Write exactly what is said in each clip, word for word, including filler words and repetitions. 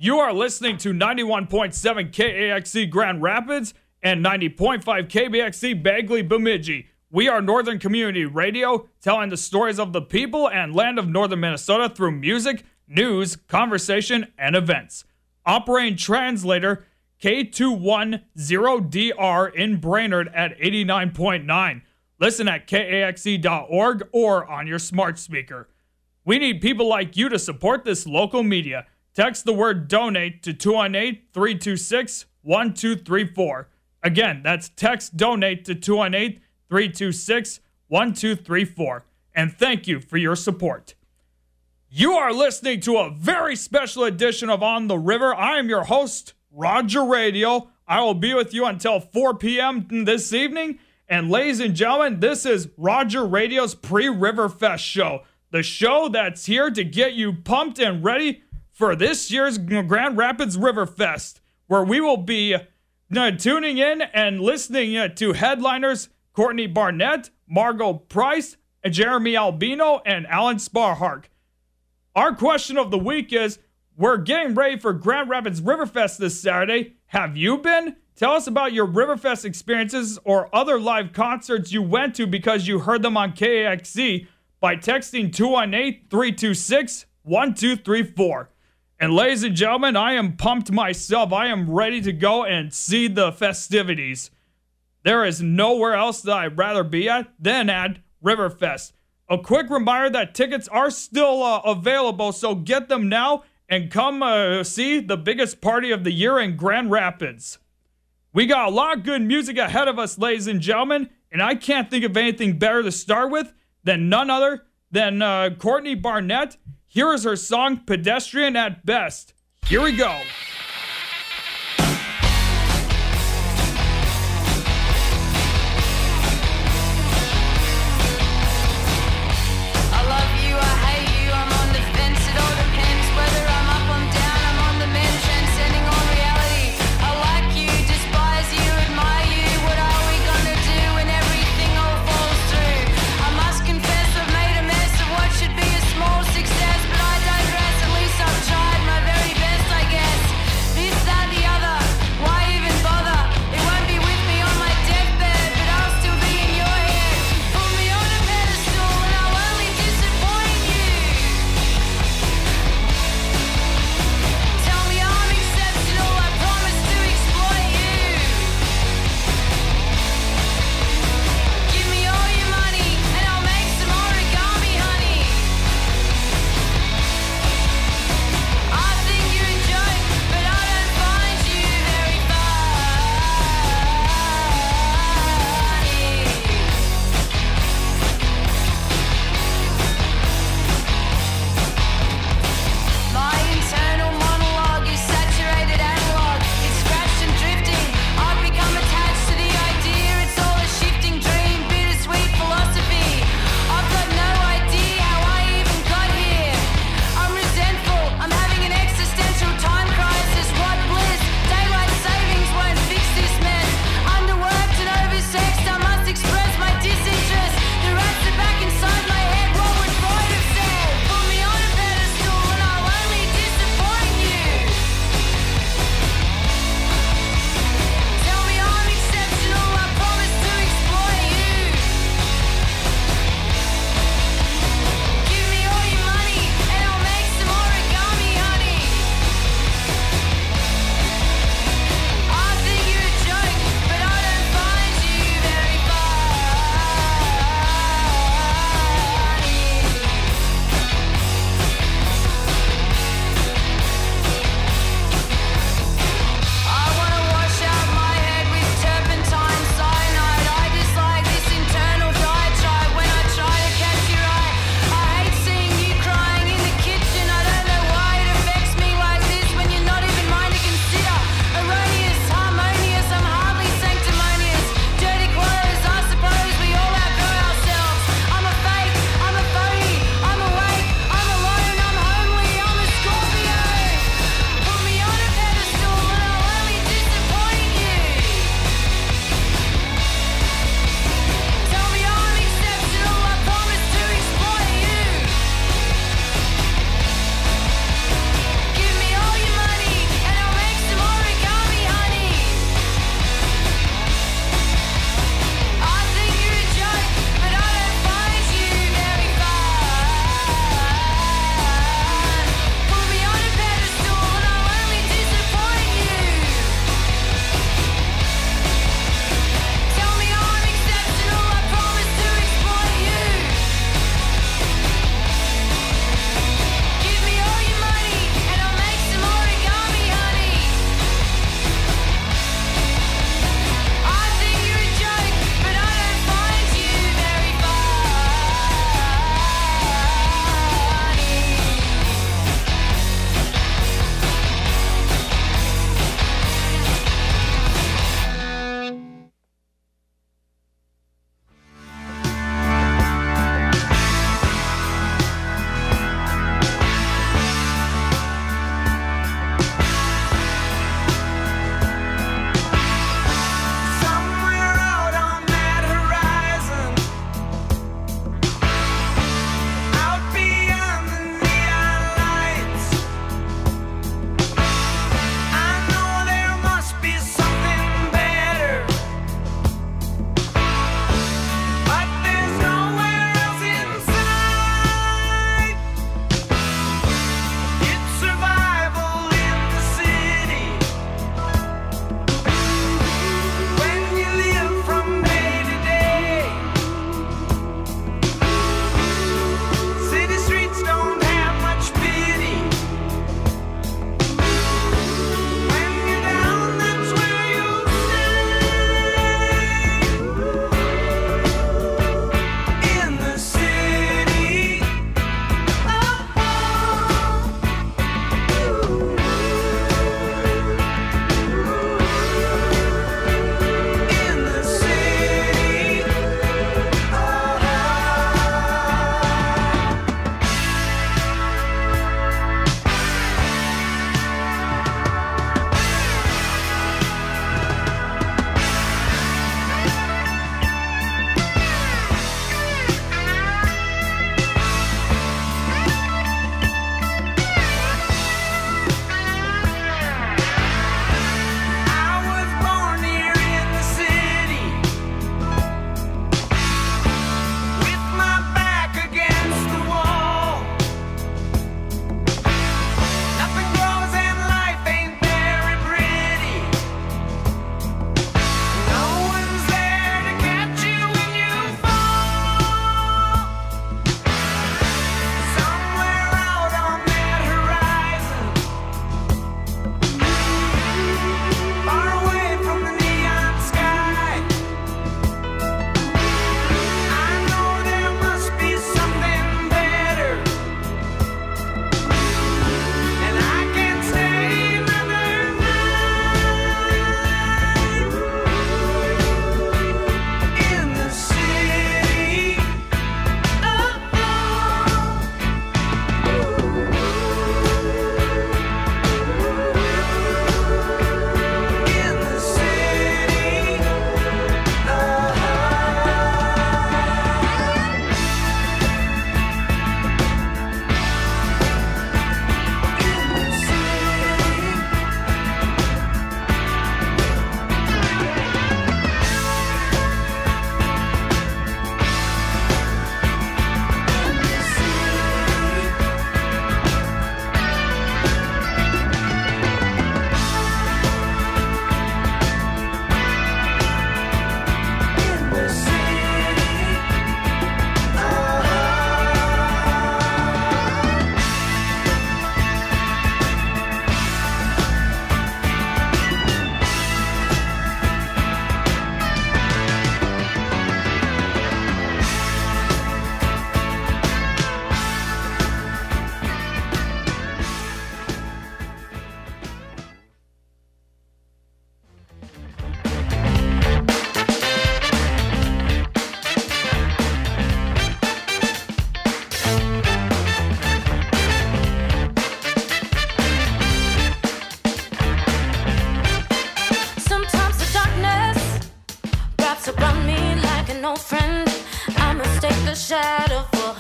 You are listening to ninety-one point seven K A X C Grand Rapids and ninety point five K B X C Bagley Bemidji. We are Northern Community Radio, telling the stories of the people and land of Northern Minnesota through music, news, conversation, and events. Operating translator K two ten D R in Brainerd at eighty-nine point nine. Listen at K A X C dot org or on your smart speaker. We need people like you to support this local media. Text the word donate to two one eight, three two six, one two three four. Again, that's text donate to two one eight, three two six, one two three four. And thank you for your support. You are listening to a very special edition of On the River. I am your host, Roger Radio. I will be with you until four p.m. this evening. And ladies and gentlemen, this is Roger Radio's Pre-River Fest show. The show that's here to get you pumped and ready for this year's Grand Rapids River Fest, where we will be uh, tuning in and listening uh, to headliners Courtney Barnett, Margot Price, Jeremy Albino, and Alan Sparhark. Our question of the week is, we're getting ready for Grand Rapids River Fest this Saturday. Have you been? Tell us about your Riverfest experiences or other live concerts you went to because you heard them on K A X C by texting two one eight, three two six, one two three four. And ladies and gentlemen, I am pumped myself. I am ready to go and see the festivities. There is nowhere else that I'd rather be at than at Riverfest. A quick reminder that tickets are still uh, available, so get them now and come uh, see the biggest party of the year in Grand Rapids. We got a lot of good music ahead of us, ladies and gentlemen, and I can't think of anything better to start with than none other than uh, Courtney Barnett. Here is her song, Pedestrian at Best. Here we go. Success, but I digress. At least I've tried my very best, I guess.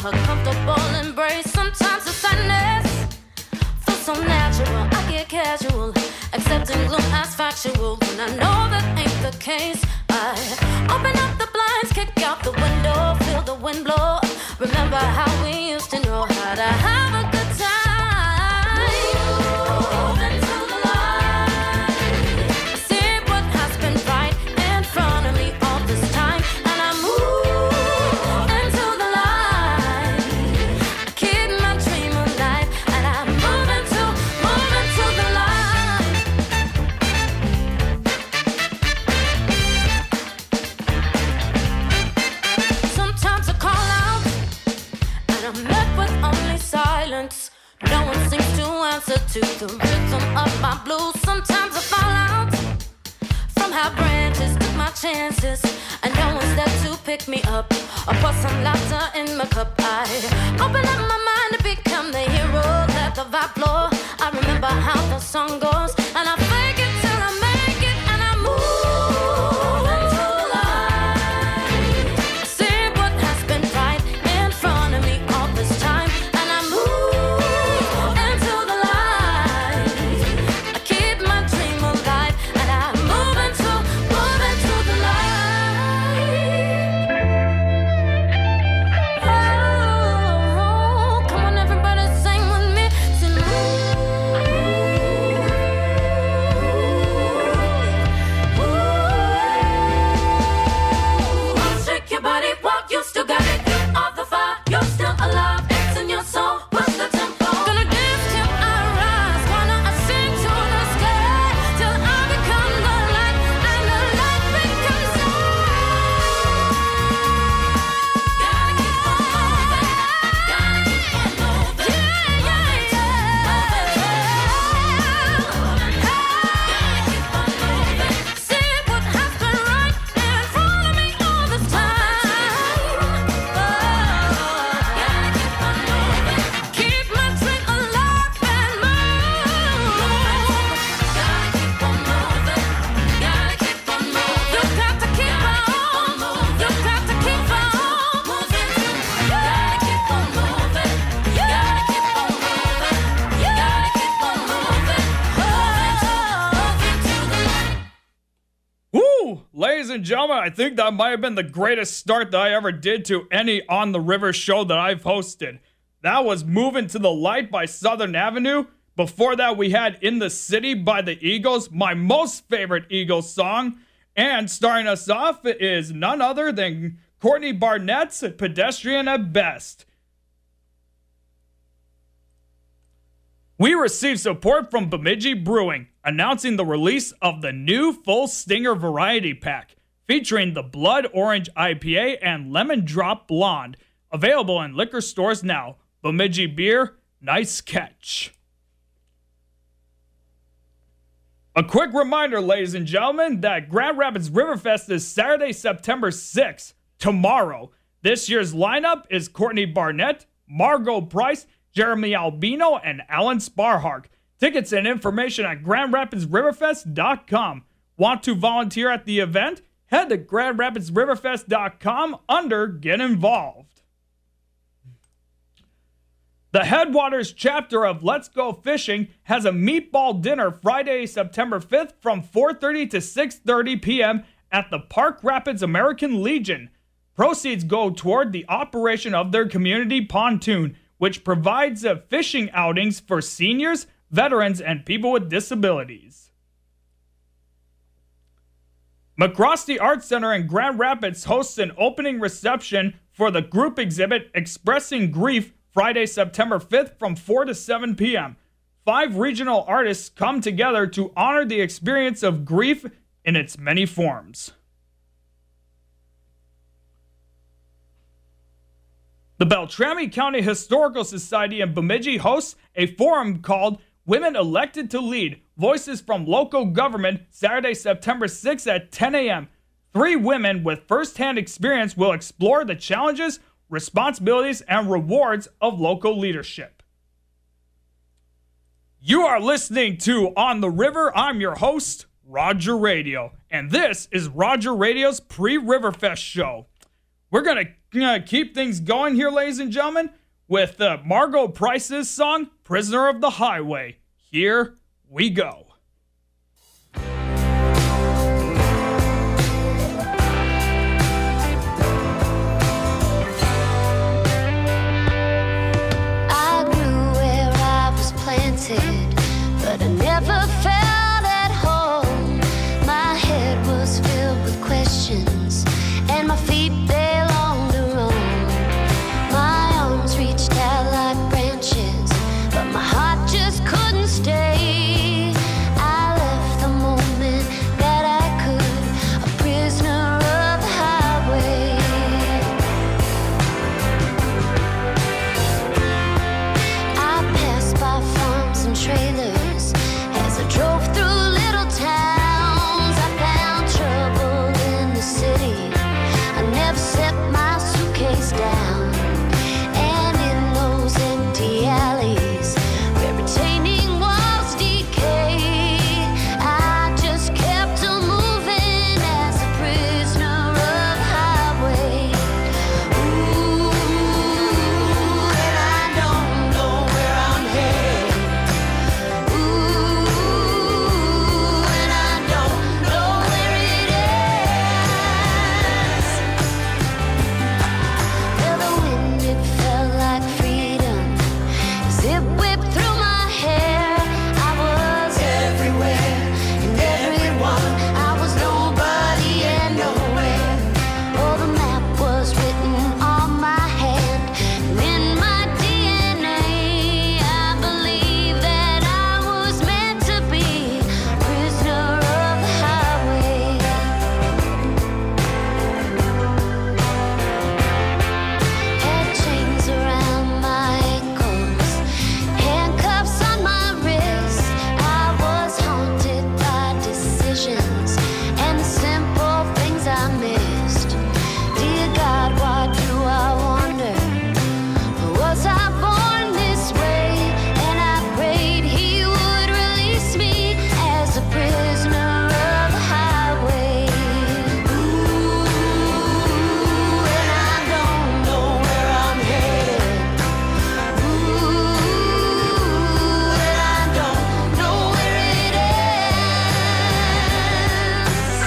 a comfortable embrace. Sometimes the sadness feels so natural. I get casual, accepting gloom as factual. When I know that ain't the case, I open up the blinds, kick out the window, feel the wind blow. Remember how we used to know how to have a good time. Move into the light. I see what has been right in front of me all this time, and I move into the light. I keep my dream alive, and I move into, move into the light. Sometimes I call out, and I'm met with only silence. No one seems to answer to the rhythm of my blues. Sometimes I fall out from high branches, took my chances, and no one's there to pick me up or pour some laughter in my cup. I open up my mind to become the hero, let the vibe flow. I remember how the song goes, and I fake it till I make it, and I move into the light. I see what has been right in front of me all this time, and I move into the light. I keep my dream alive, and I move into, move into the light. Oh, come on everybody, sing with me. Sing, move. Shake your body, walk, you still got it. Get off the fire, you're still alive. It's in your soul, push the tempo. Gonna dance till I rise, wanna I sing to the sky, till I become the light, and the light becomes I. Gotta keep on moving, gotta keep on moving. Yeah, yeah, yeah. Gotta keep on moving. See what has been right in front of me all this time. Oh, gotta keep on moving. Keep my dream alive and move. Gotta keep on moving. Gotta keep on moving. You got to keep on moving. You got to keep on moving. Gotta keep on moving. Gotta keep on moving. Gotta keep on moving. Moving to the light. Woo! Ladies and gentlemen, I think that might have been the greatest start that I ever did to any On the River show that I've hosted. That was Moving to the Light by Southern Avenue. Before that, we had In the City by the Eagles, my most favorite Eagles song. And starting us off is none other than Courtney Barnett's Pedestrian at Best. We received support from Bemidji Brewing, announcing the release of the new Full Stinger Variety Pack, featuring the Blood Orange I P A and Lemon Drop Blonde, available in liquor stores now. Bemidji Beer, nice catch. A quick reminder, ladies and gentlemen, that Grand Rapids Riverfest is Saturday, September sixth, tomorrow. This year's lineup is Courtney Barnett, Margot Price, Jeremy Albino, and Alan Sparhark. Tickets and information at grand rapids riverfest dot com. Want to volunteer at the event? Head to grand rapids riverfest dot com under Get Involved. The Headwaters chapter of Let's Go Fishing has a meatball dinner Friday, September fifth from four thirty to six thirty p.m. at the Park Rapids American Legion. Proceeds go toward the operation of their community pontoon, which provides uh, fishing outings for seniors, veterans, and people with disabilities. McCroskey Art Center in Grand Rapids hosts an opening reception for the group exhibit Expressing Grief Friday, September fifth from four to seven p.m. Five regional artists come together to honor the experience of grief in its many forms. The Beltrami County Historical Society in Bemidji hosts a forum called Women Elected to Lead, Voices from Local Government, Saturday, September sixth at ten a.m. Three women with first-hand experience will explore the challenges, responsibilities, and rewards of local leadership. You are listening to On the River. I'm your host, Roger Radio, and this is Roger Radio's pre-Riverfest show. We're going to uh, keep things going here, ladies and gentlemen, with uh, Margo Price's song, Prisoner of the Highway. Here we go. I grew where I was planted, but I never felt at home. My head was filled with questions, and my feet, they longed to roam. My arms reached out like branches, but my heart just couldn't stay. I left the moment that I could, a prisoner of the highway. I passed by farms and trailers as I drove through little towns. I found trouble in the city. I never set my suitcase down. And in those empty alleys where retaining walls decay, I just kept on moving as a prisoner of the highway. Ooh, and I don't know where I'm headed. Ooh, and I don't know where it is. Well, the wind, it felt like freedom as it whipped through my hair. I was everywhere and everyone. I was nobody and nowhere. Oh, the map was written on my hand and in my D N A. I believe that I was meant to be a prisoner of the highway. Had chains around my ankles, handcuffs on my wrists. I was haunted by decisions and the simple things I missed. Dear God, why do I wonder? Was I born this way? And I prayed He would release me as a prisoner of the highway. Ooh, and I don't know where I'm headed. Ooh, and I don't know where it is.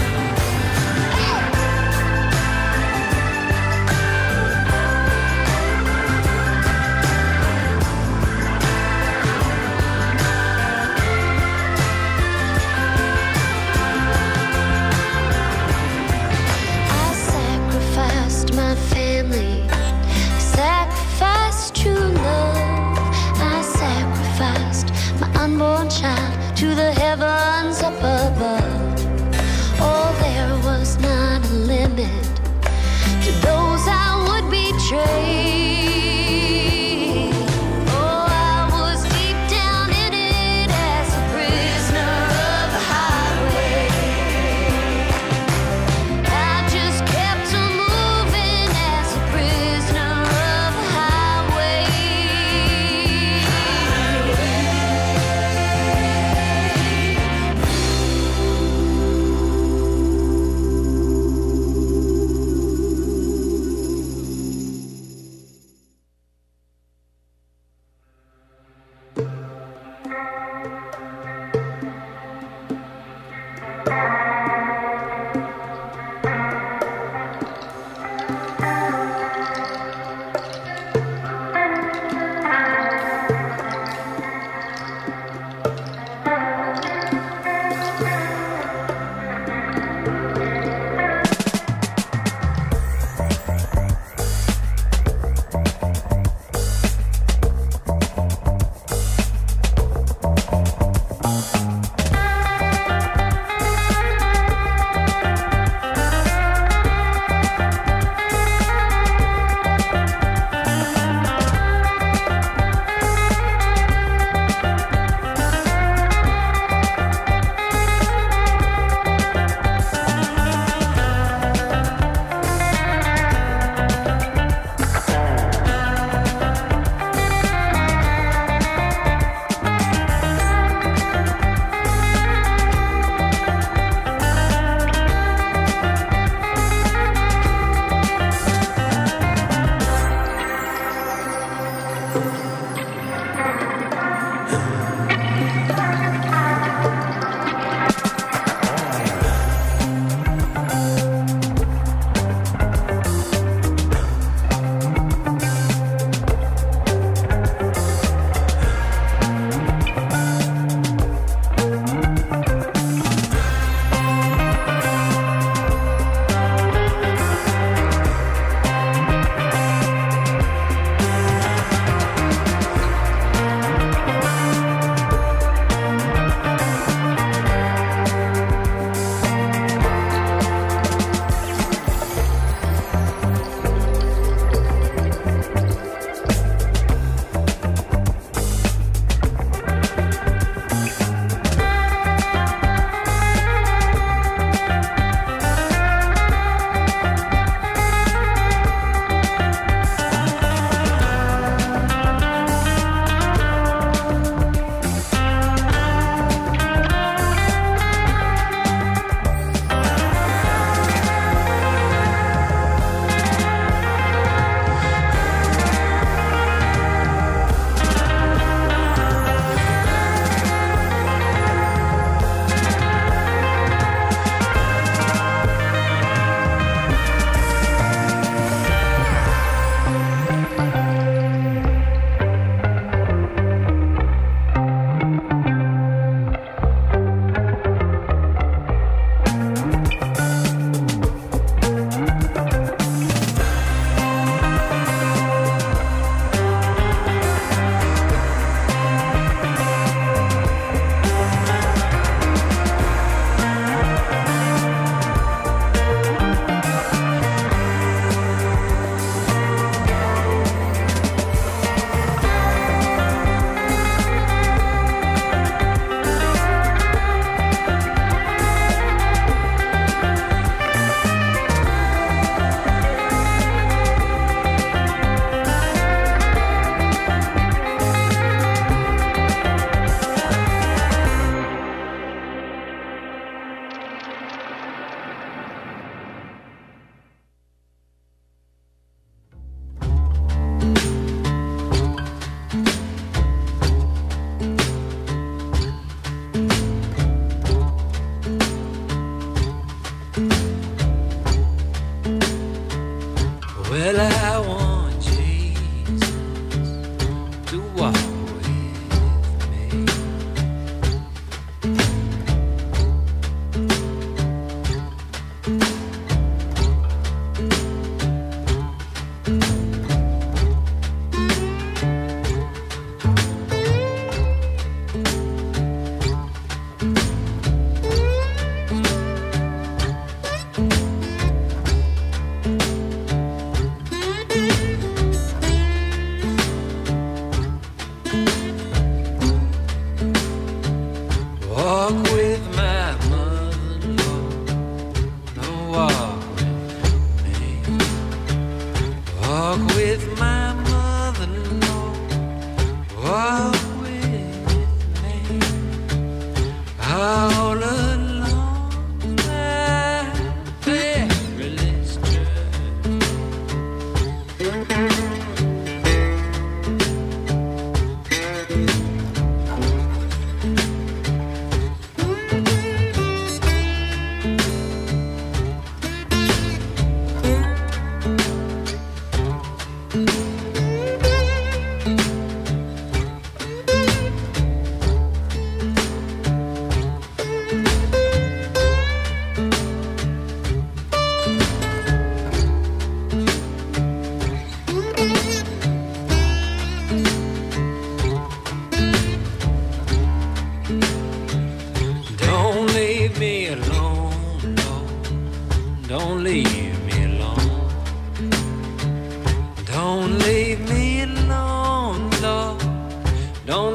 I sacrificed my family, I sacrificed true love, I sacrificed my unborn child to the heavens up above. Oh, there was not a limit to those I would betray. Oh, I was deep down in it as a prisoner of the highway. I just kept on moving as a prisoner of the highway.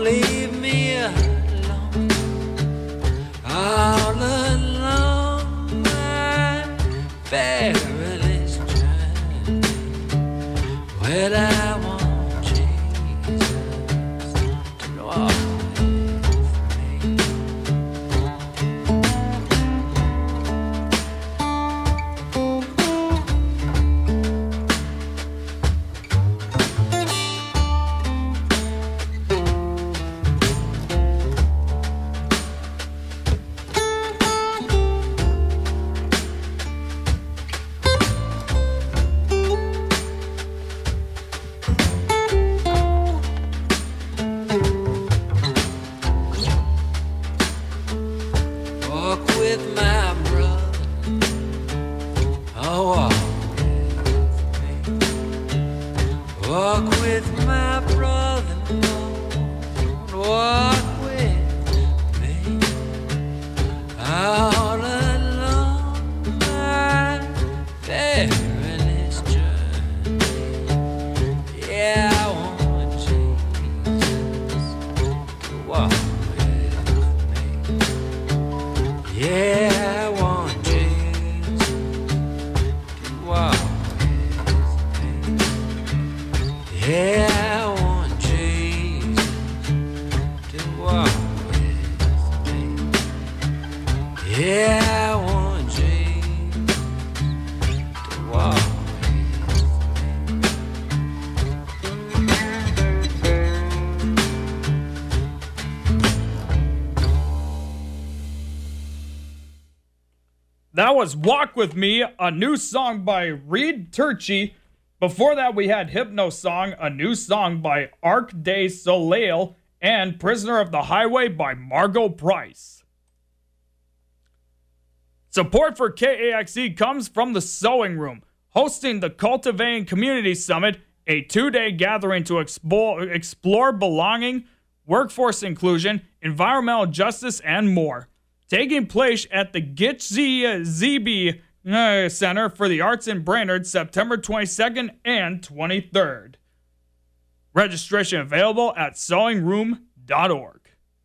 leave me alone, all alone, my perilous journey. Well, I want Jesus to walk with me. Walk with my brother, oh, walk with me. Walk with my brother, Lord, walk with me. All along my perilous journey, yeah, I want Jesus to walk with me. Yeah, I want Jesus to walk with me. Yeah, I want Jesus to walk with me. Yeah, I want Jesus to walk with me. That was Walk With Me, a new song by Reed Turchi. Before that, we had Hypno Song, a new song by Arc de Soleil, and Prisoner of the Highway by Margot Price. Support for K A X E comes from the Sewing Room, hosting the Cultivating Community Summit, a two-day gathering to explore, explore belonging, workforce inclusion, environmental justice, and more. Taking place at the Gitche Zeebe uh, Center for the Arts in Brainerd, September twenty-second and twenty-third. Registration available at sewing room dot org.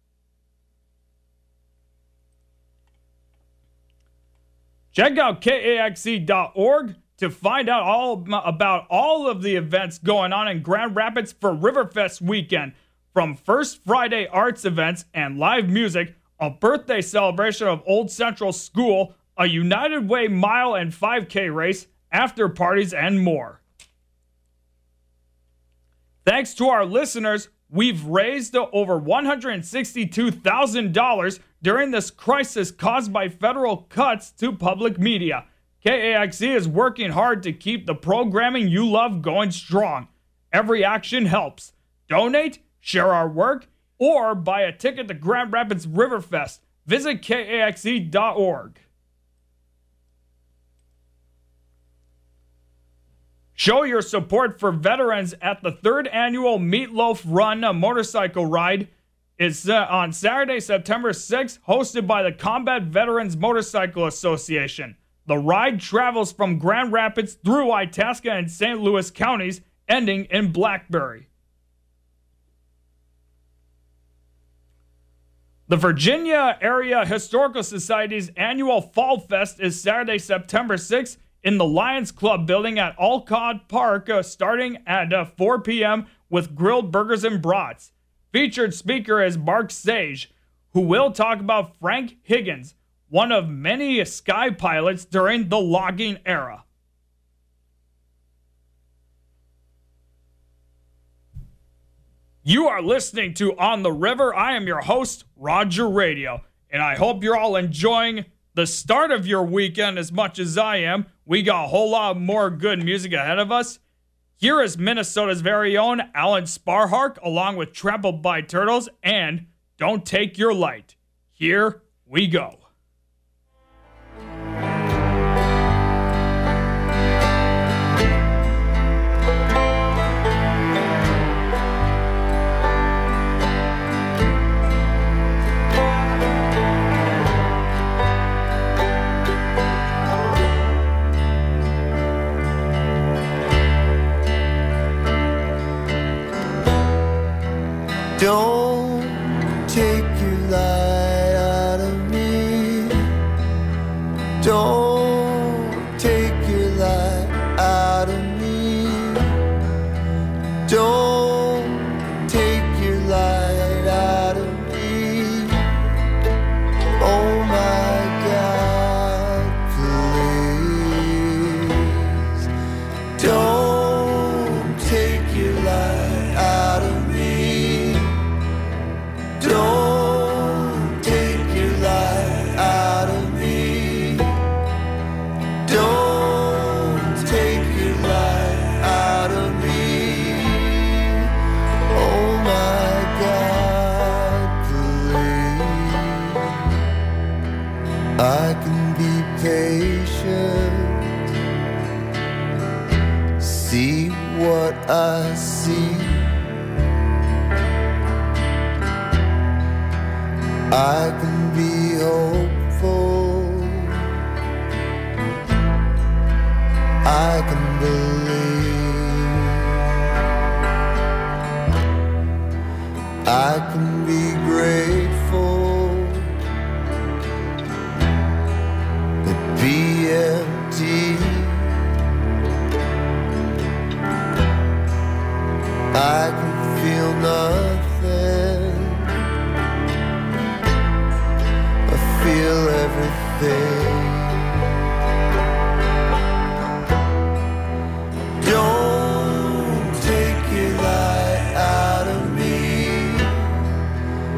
Check out K A X E dot org to find out all about all of the events going on in Grand Rapids for Riverfest weekend. From First Friday arts events and live music, a birthday celebration of Old Central School, a United Way mile and five K race, after parties, and more. Thanks to our listeners, we've raised over one hundred sixty-two thousand dollars during this crisis caused by federal cuts to public media. K A X E is working hard to keep the programming you love going strong. Every action helps. Donate, share our work, or buy a ticket to Grand Rapids Riverfest. Visit K A X E dot org. Show your support for veterans at the third annual Meatloaf Run, a motorcycle ride. It's uh, on Saturday, September sixth, hosted by the Combat Veterans Motorcycle Association. The ride travels from Grand Rapids through Itasca and Saint Louis counties, ending in Blackberry. The Virginia Area Historical Society's annual Fall Fest is Saturday, September sixth in the Lions Club building at Alcott Park, uh, starting at uh, four p.m. with grilled burgers and brats. Featured speaker is Mark Sage, who will talk about Frank Higgins, one of many sky pilots during the logging era. You are listening to On the River. I am your host, Roger Radio, and I hope you're all enjoying the start of your weekend as much as I am. We got a whole lot more good music ahead of us. Here is Minnesota's very own Alan Sparhark, along with Trampled by Turtles and Don't Take Your Light. Here we go. Don't take your light out of me. Don't take your light out of me. Don't take your light out of me. Oh my God, please. Don't take your light out of me. Don't take your light out of me. Don't take your light out of me. Oh my God, please. I can be patient, see what I see. I can be hopeful, I can believe, I can be grateful, but be empty. I can feel nothing, I feel everything. Don't take your light out of me.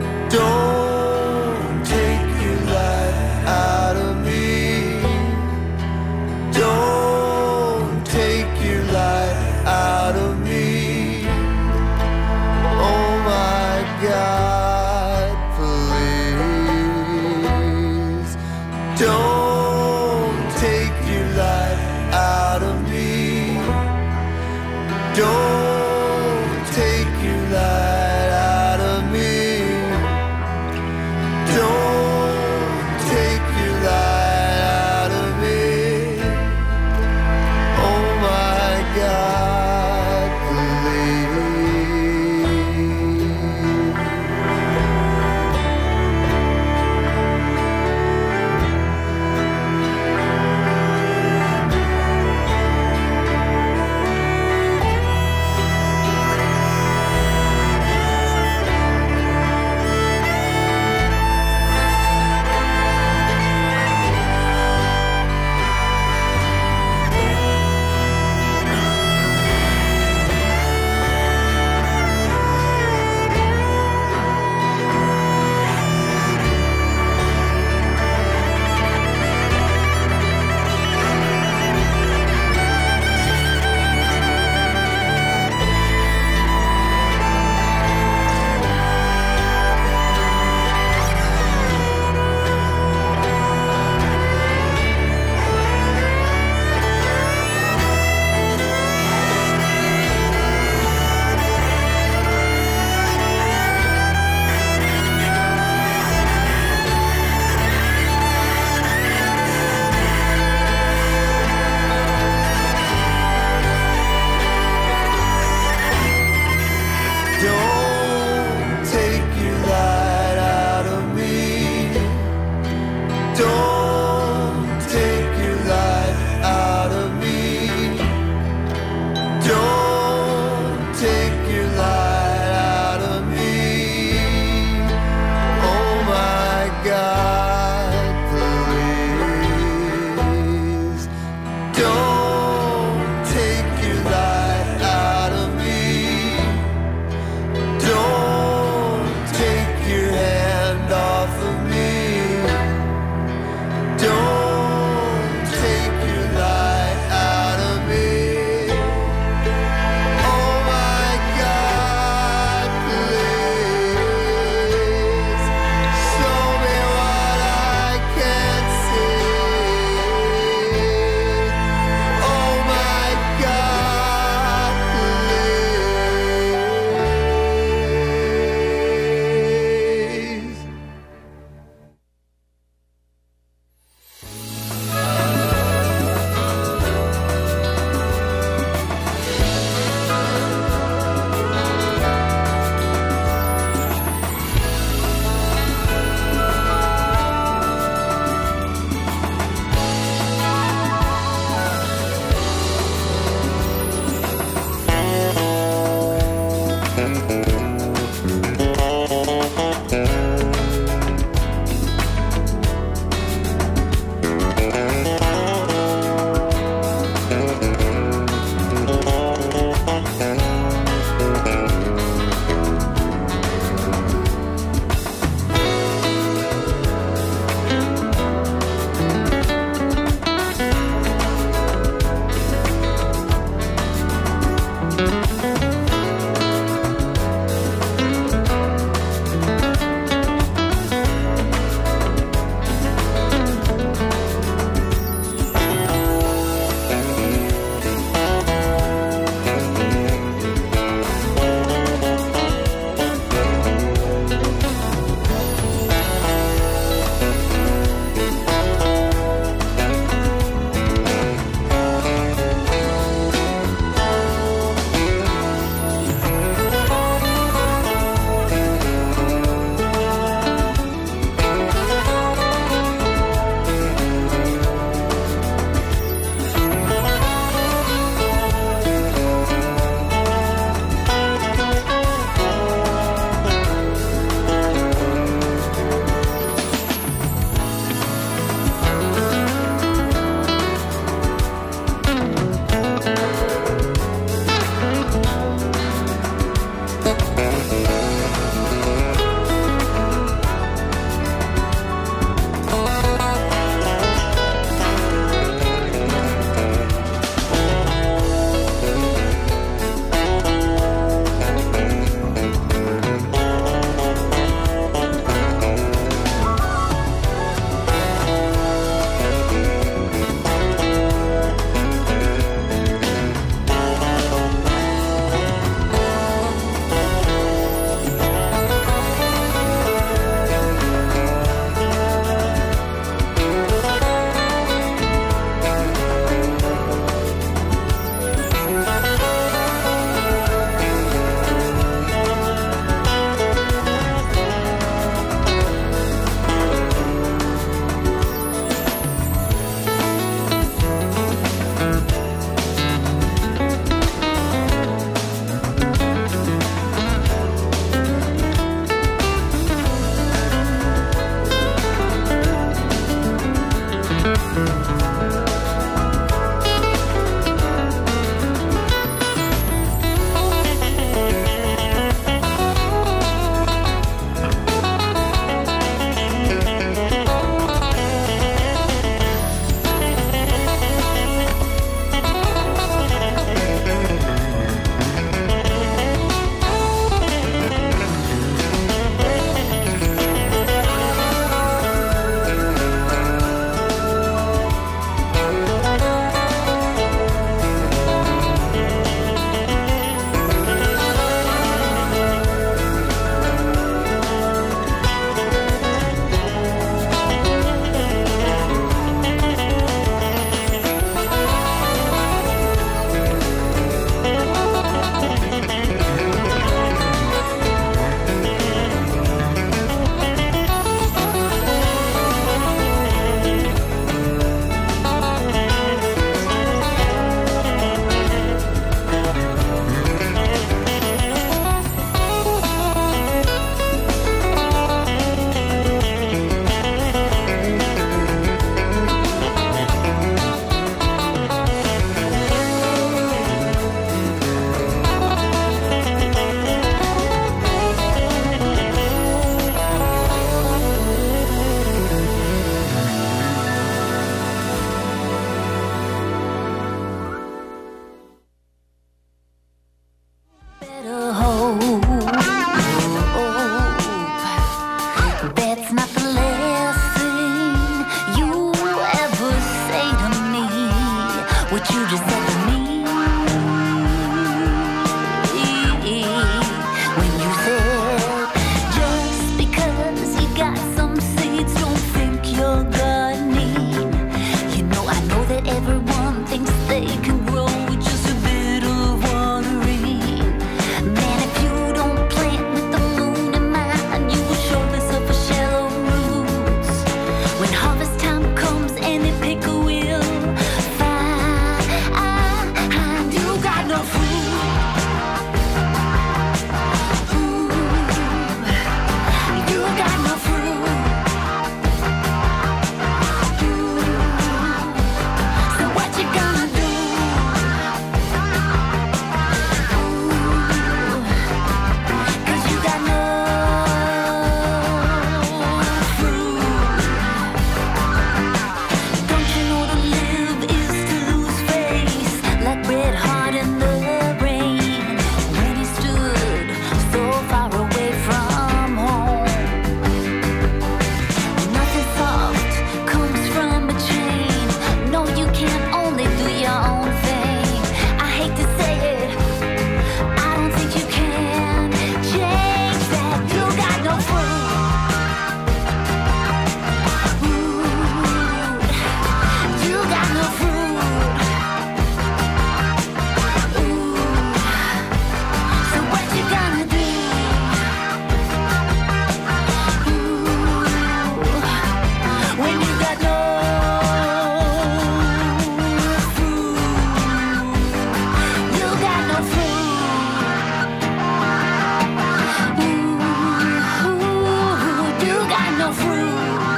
no fruit.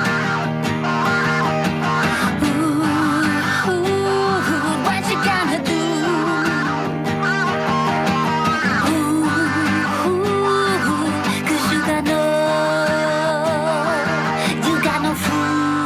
Ooh, ooh, what you gonna do? Ooh, ooh, 'cause you got no, you got no fruit.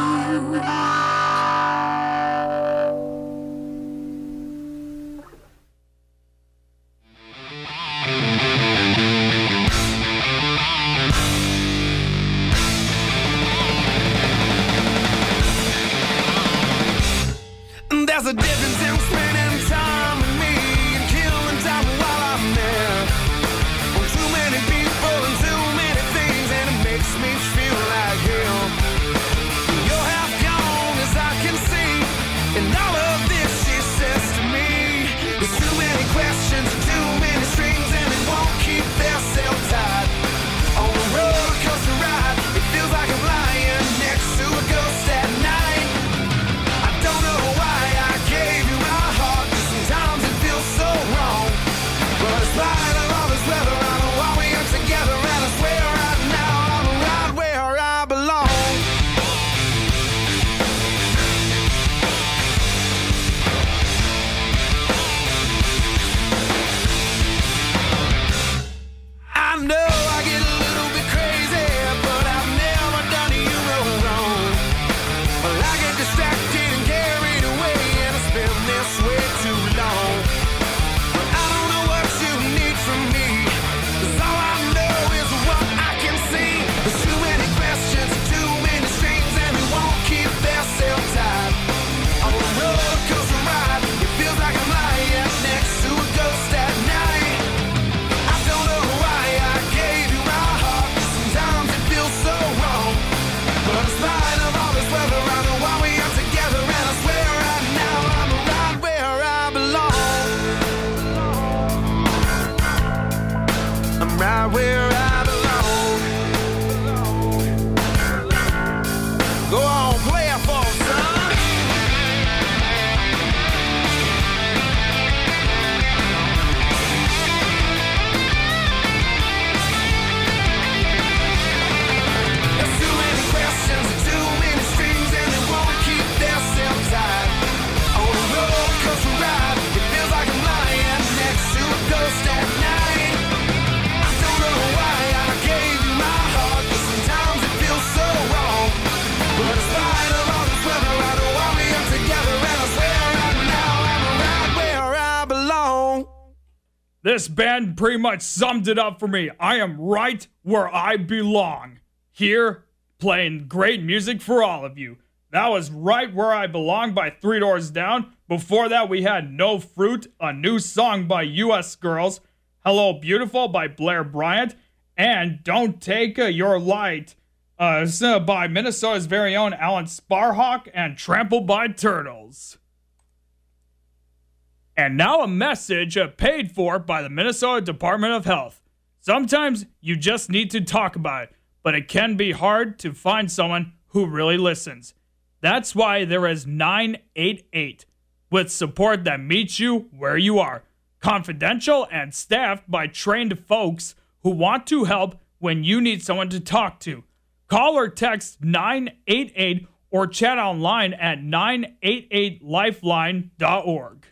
There's a difference in spending time with me and killing time while I'm there. Well, too many people and too many things, and it makes me feel like hell. You're half gone as I can see, and all of this she says to me. There's too many questions and too many strings, and they won't keep themselves tied. On a roller coaster ride, it feels like I'm lying next to a ghost at night. I don't know why I gave you my heart, 'cause sometimes it feels so wrong. But in spite of all this weather, I know why we are together, and I swear right now I'm right where I belong. I know I get a little bit crazy, but I've never done you no wrong. Well, I get distracted and carried away, and I spend this way too long. But I don't know what you need from me, 'cause all I know is what I can see. There's too many questions, too many strings, and they won't keep themselves tied. On a roller coaster ride, it feels like I'm lying next to a ghost at night. I don't know why I gave you my heart, 'cause sometimes it feels so wrong. But in spite of all this weather, I know why we are together, and I swear right now I'm right where I belong. I'm right where I belong. Go on, play it for me, son. There's too many questions and too many strings, and they won't keep themselves tied. On a roller coaster ride, it feels like I'm lying next to a ghost at night. I don't know why I gave you my heart, 'cause sometimes it feels so wrong. But in spite of all this weather, I know why we are together, and I swear right now I'm right where I belong. This band pretty much summed it up for me. I am right where I belong. Here, playing great music for all of you. That was Right Where I Belong by Three Doors Down. Before that, we had No Fruit, a new song by U S Girls. Hello Beautiful by Blair Bryant. And Don't Take uh, Your Light uh, s- uh, by Minnesota's very own Alan Sparhawk and Trampled by Turtles. And now a message uh, paid for by the Minnesota Department of Health. Sometimes you just need to talk about it, but it can be hard to find someone who really listens. That's why there is nine eight eight, with support that meets you where you are. Confidential and staffed by trained folks who want to help when you need someone to talk to. Call or text nine eight eight or chat online at nine eight eight lifeline dot org.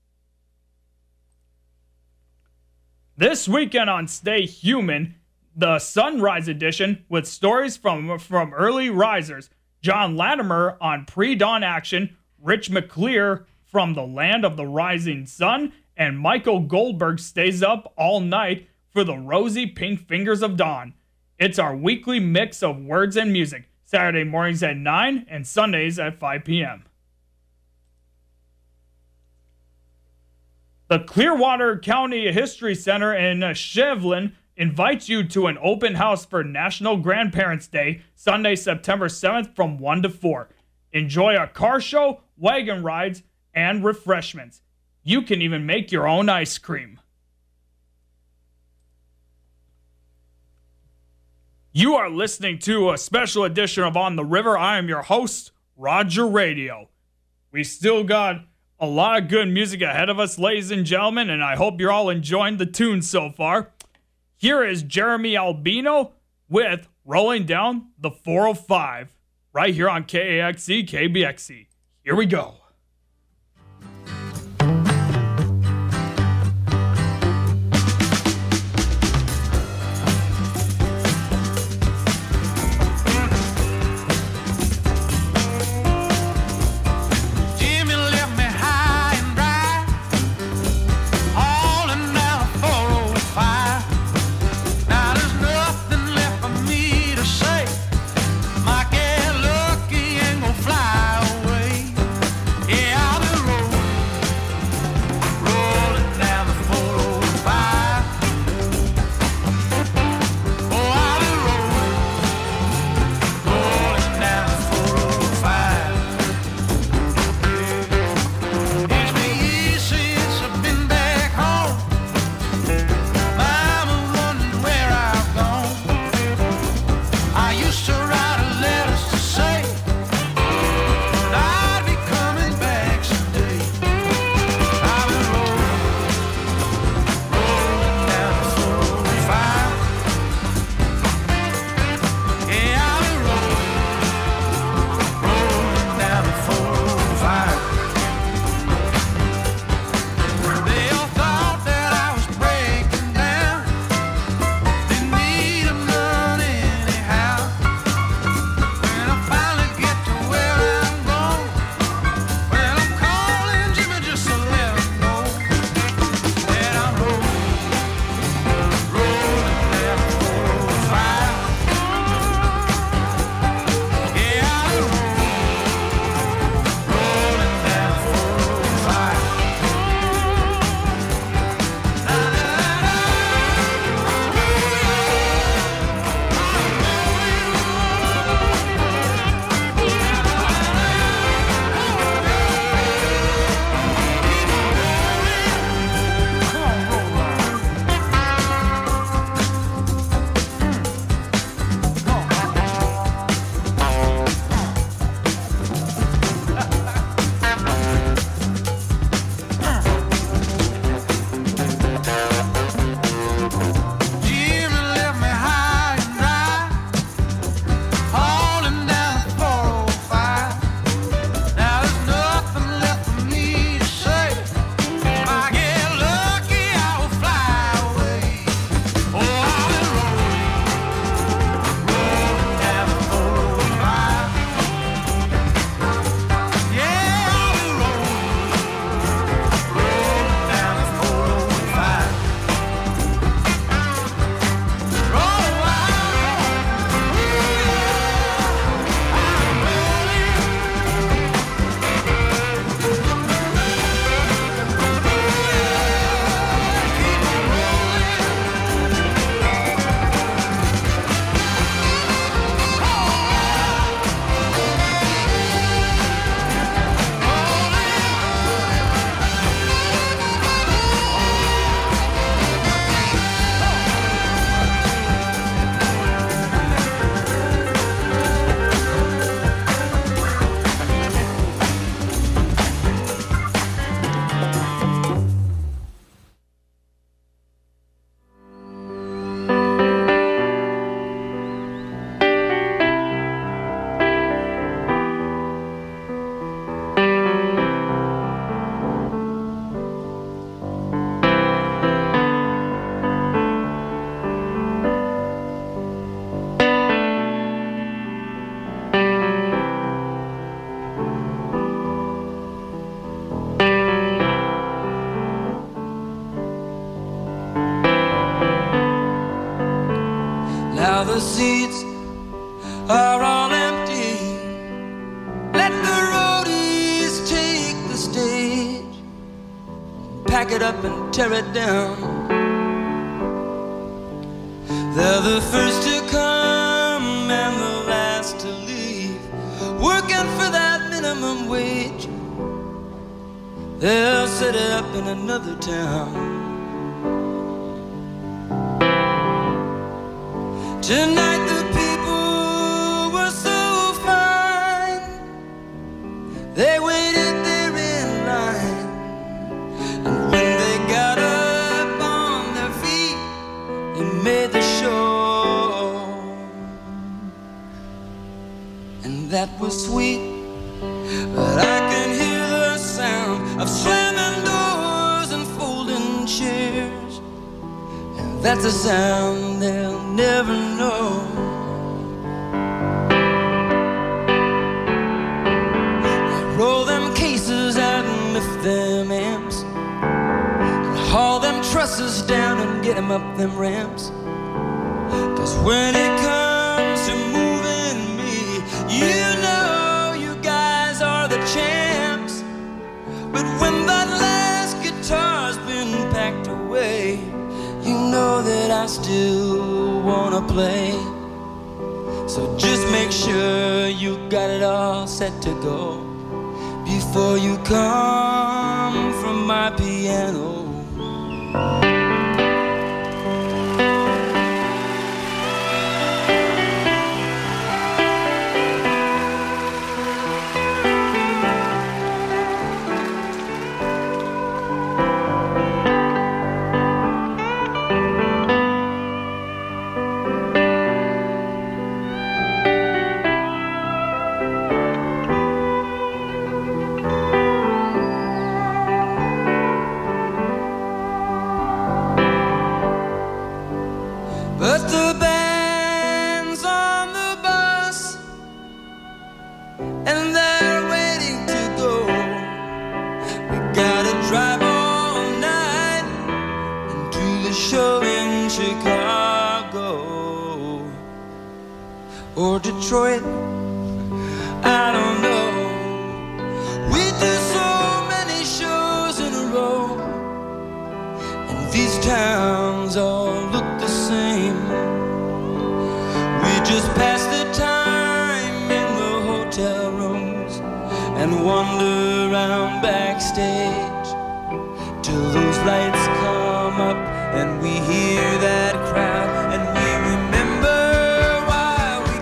This weekend on Stay Human, the Sunrise Edition with stories from, from early risers. John Latimer on pre-dawn action, Rich McClear from the Land of the Rising Sun, and Michael Goldberg stays up all night for the rosy pink fingers of dawn. It's our weekly mix of words and music, Saturday mornings at nine and Sundays at five p.m. The Clearwater County History Center in Shevlin invites you to an open house for National Grandparents' Day, Sunday, September seventh from one to four. Enjoy a car show, wagon rides, and refreshments. You can even make your own ice cream. You are listening to a special edition of On the River. I am your host, Roger Radio. We still got a lot of good music ahead of us, ladies and gentlemen, and I hope you're all enjoying the tunes so far. Here is Jeremy Albino with rolling down the four oh five right here on K A X C, K B X C. Here we go. the seats are all empty. Let the roadies take the stage, pack it up and tear it down. They're the first to come and the last to leave, working for that minimum wage. They'll set it up in another town. Tonight the people were so fine, they waited there in line, and when they got up on their feet, they made the show. and that was sweet. But I can hear the sound of slamming doors and folding chairs, and that's a sound they'll never know. I roll them cases out and lift them amps, and haul them trusses down and get them up them ramps. Cause when it comes to moving me, you know you guys are the champs. But when that last guitar's been packed away, you know that I still wanna play. So just make sure you got it all set to go before you come from my piano. But the band's on the bus, and they're waiting to go. We gotta drive all night into the show in Chicago or Detroit, I don't know. We do so many shows in a row, and these towns all look the same. We just pass the time in the hotel rooms and wander around backstage till those lights come up and we hear that crowd and we remember why we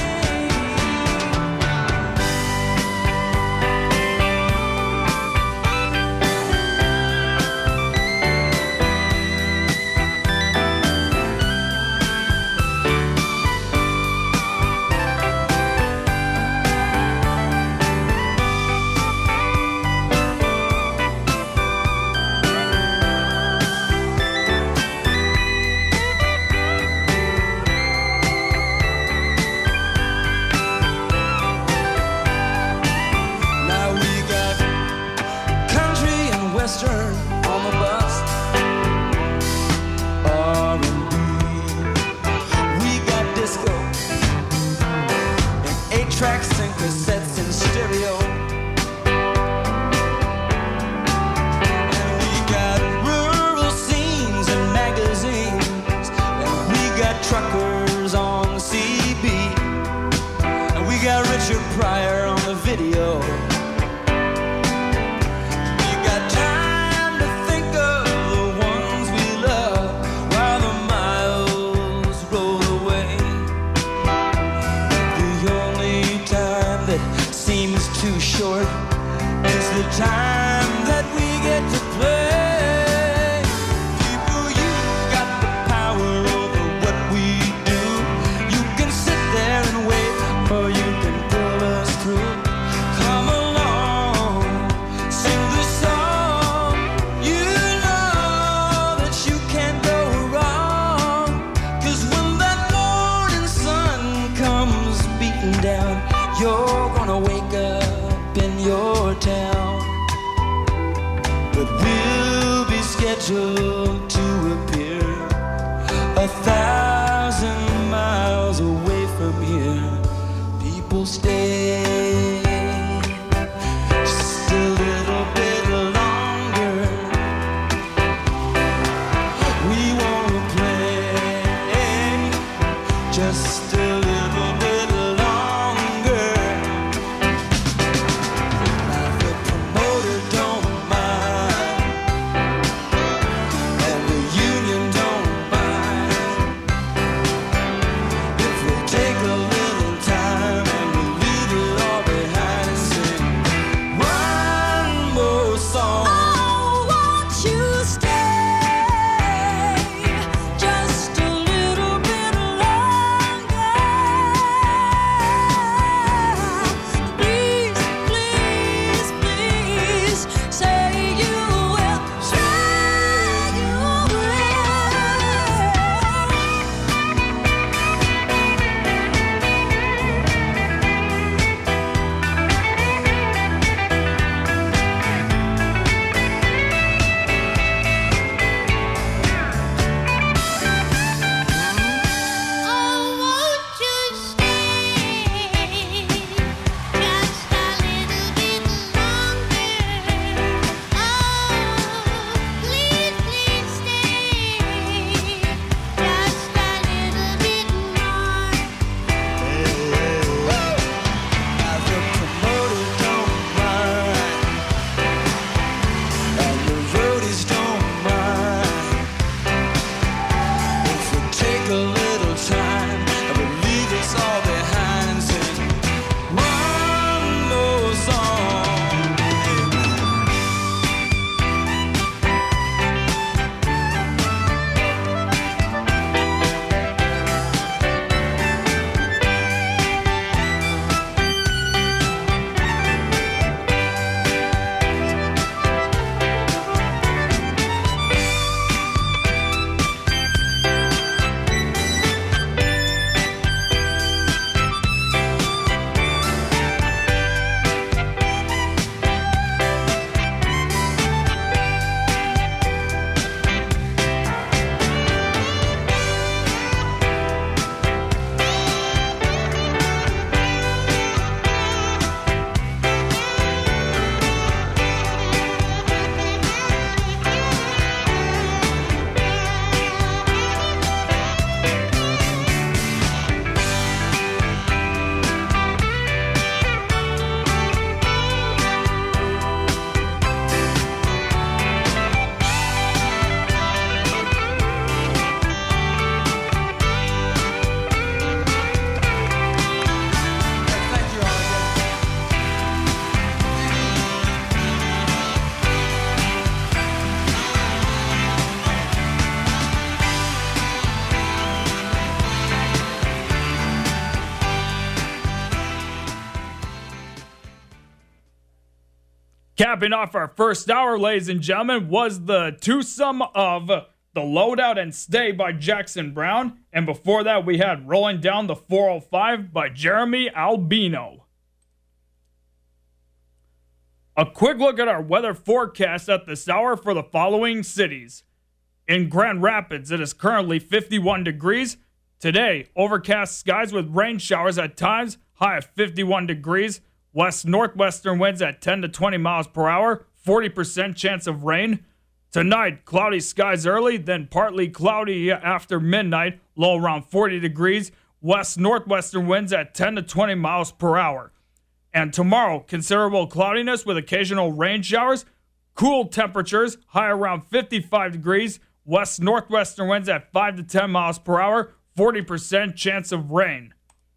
Western on the bus, R and B. We got disco and eight tracks and cassettes and stereo. And we got rural scenes and magazines, and we got truckers on the C B, and we got Richard Pryor on the video. Too short is the time that we get to play. People, you've got the power over what we do. You can sit there and wait, or you can pull us through. Come along, sing the song. You know that you can't go wrong. Cause when that morning sun comes beating down, you're gonna wake up in your town, but we'll be scheduled to appear a thousand miles away from here. People stay just a little bit longer. We wanna play just a little bit. Take a little time and we leave Capping off our first hour, ladies and gentlemen, was the twosome of The Loadout and Stay by Jackson Brown. And before that, we had Rolling Down the four oh five by Jeremy Albino. A quick look at our weather forecast at this hour for the following cities. In Grand Rapids, it is currently fifty-one degrees. Today, overcast skies with rain showers at times, high of fifty-one degrees. West-northwestern winds at ten to twenty miles per hour, forty percent chance of rain. Tonight, cloudy skies early, then partly cloudy after midnight, low around forty degrees. West-northwestern winds at ten to twenty miles per hour. And tomorrow, considerable cloudiness with occasional rain showers. Cool temperatures, high around fifty-five degrees. West-northwestern winds at five to ten miles per hour, forty percent chance of rain.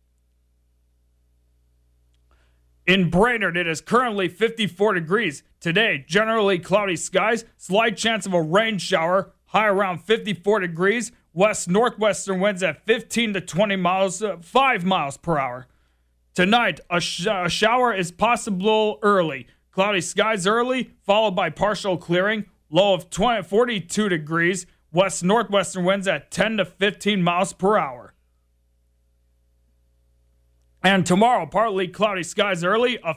In Brainerd, it is currently fifty-four degrees. Today, generally cloudy skies, slight chance of a rain shower, high around fifty-four degrees. West-northwestern winds at fifteen to twenty miles, uh, five miles per hour. Tonight, a, sh- a shower is possible early. Cloudy skies early, followed by partial clearing. Low of twenty, forty-two degrees. West-northwestern winds at ten to fifteen miles per hour. And tomorrow, partly cloudy skies early, a